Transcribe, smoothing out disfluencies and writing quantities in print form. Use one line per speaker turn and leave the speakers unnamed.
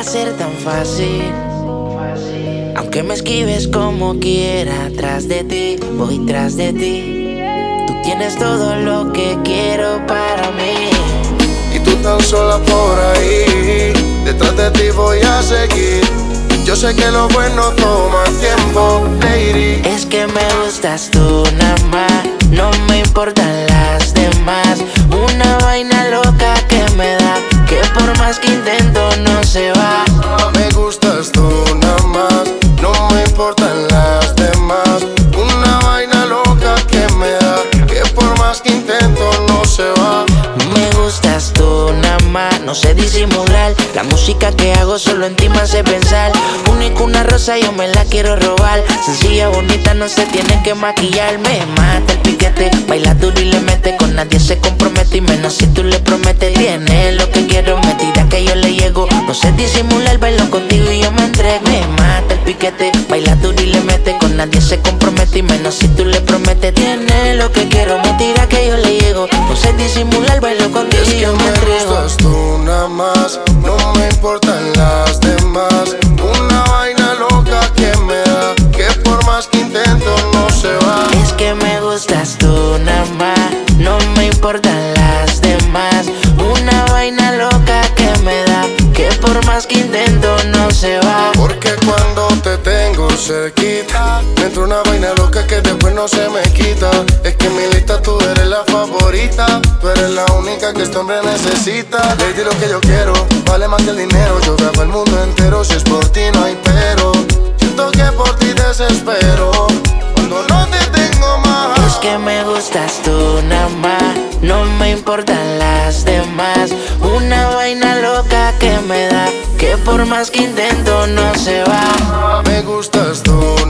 ser tan fácil. Aunque me esquives como quiera, tras de ti, voy tras de ti. Tú tienes todo lo que quiero para mí.
Y tú tan sola por ahí, detrás de ti voy a seguir. Yo sé que lo bueno toma tiempo, lady.
Es que me gustas tú nada más, no me importan las demás. Una vaina loca que me da, que por más que intento no se va.
Me gustas tú nada más, no me importan las demás. Una vaina loca que me da, que por más que intento no se va.
Me gustas tú nada más, no sé disimular. La música que hago solo en ti me hace pensar. Única una rosa, yo me la quiero robar. Sencilla, bonita, no se tiene que maquillar. Me mata el piquete, baila duro y le mete. Con nadie se compromete y menos si tú le prometes. Tiene lo que quiero, me tira que yo le llego. No sé disimular, bailo contigo y yo me entrego. Me mata el piquete, baila duro y le mete. Con nadie se compromete y menos si tú le prometes. Tiene lo que quiero, me tira que yo le llego. No sé disimular, bailo contigo y yo me entrego.
Me gustas tú nada más, no me importan las demás. Una vaina loca que me da, que por más que intento no se va.
Es que me gustas tú nada más, no me importan las demás. Una vaina loca que me da, que por más que intento no se va.
Porque cuando te tengo cerquita, me entra una vaina loca que después no se me quita. Es que en mi lista tú eres la favorita, tú eres la única que este hombre necesita. Lady, lo que yo quiero vale más que el dinero. Yo viajo el mundo entero, si es por ti no hay pero. Siento que por ti desespero cuando no te tengo más.
Es que me gustas tú nada más, no me importan las demás. Una vaina loca que me da, que por más que intento no se va.
Me gustas tú